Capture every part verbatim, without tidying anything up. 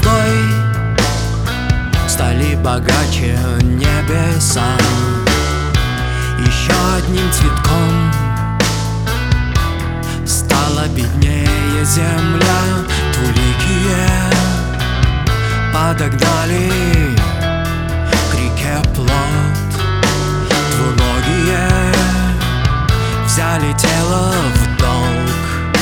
звездой стали богаче небеса. Еще одним цветком стала беднее земля. Двуликие подогнали к реке плот, двуногие взяли тело в долг.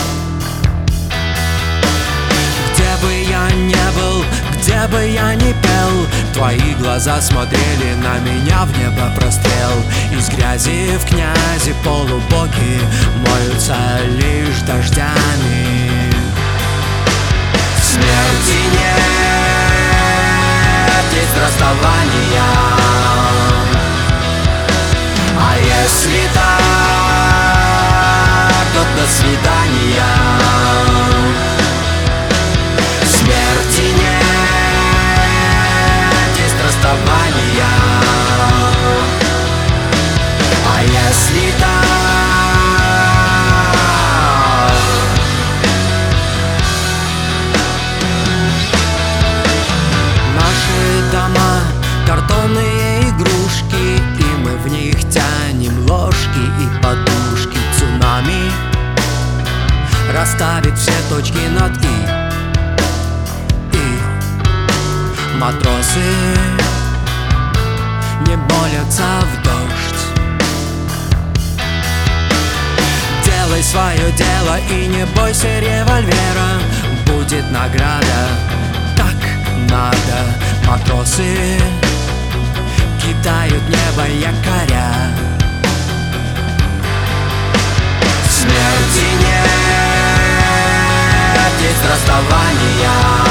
Где бы я не был, где бы я ни пел, твои глаза смотрели на меня в небо прострел. Из грязи в князи полубоки моются лишь дождями. Смерти нет, есть расставания. А если так, то до свидания. Смерти нет, есть расставания. А если так, наши дома картонные игрушки, и мы в них тянем ложки и подушки. Цунами расставит все точки над «и». Матросы не молятся в дождь. Делай свое дело и не бойся револьвера, будет награда, так надо. Матросы кидают в небо якоря. Смерти нет, есть расставания.